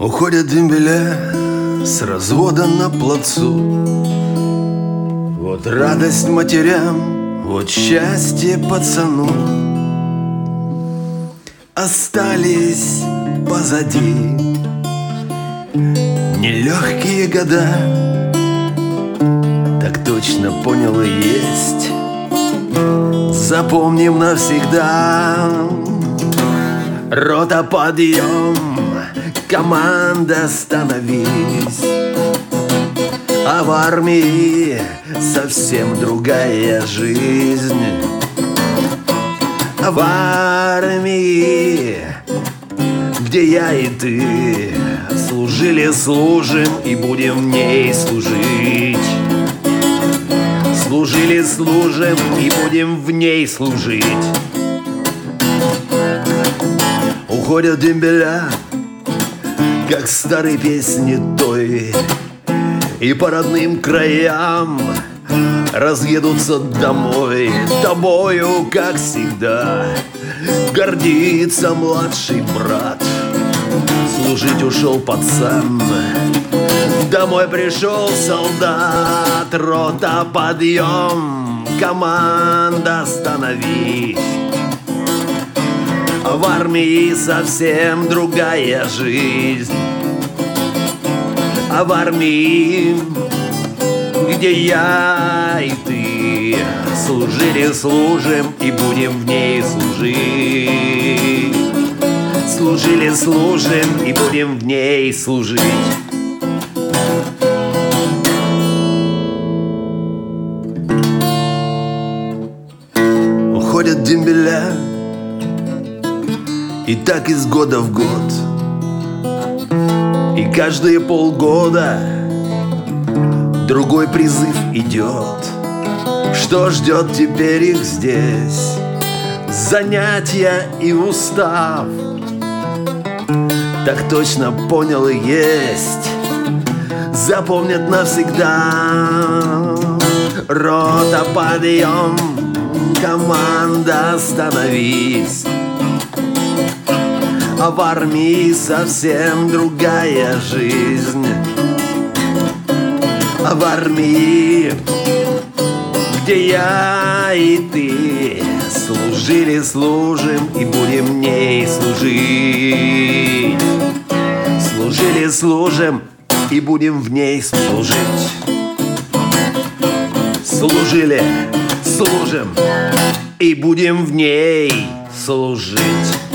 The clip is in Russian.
Уходят дембеля с развода на плацу. Вот радость матерям, вот счастье пацану. Остались позади нелегкие года. Так точно понял и есть. Запомним навсегда. Рота, подъем, команда, становись. А в армии совсем другая жизнь. А в армии, где я и ты служили, служим и будем в ней служить. Служили, служим и будем в ней служить. Уходят дембеля, как старые песни той, и по родным краям разъедутся домой. Тобою, как всегда, гордится младший брат. Служить ушел пацан, домой пришел солдат. Рота, подъем, команда, становись. В армии совсем другая жизнь. А в армии, где я и ты служили, служим и будем в ней служить. Служили, служим и будем в ней служить. Уходят дембеля, и так из года в год. И каждые полгода другой призыв идет. Что ждет теперь их здесь? Занятия и устав. Так точно понял и есть. Запомнят навсегда. Рота, подъем, команда, становись. А в армии совсем другая жизнь. А в армии, где я и ты служили, служим и будем в ней служить. Служили, служим и будем в ней служить. Служили, служим и будем в ней служить.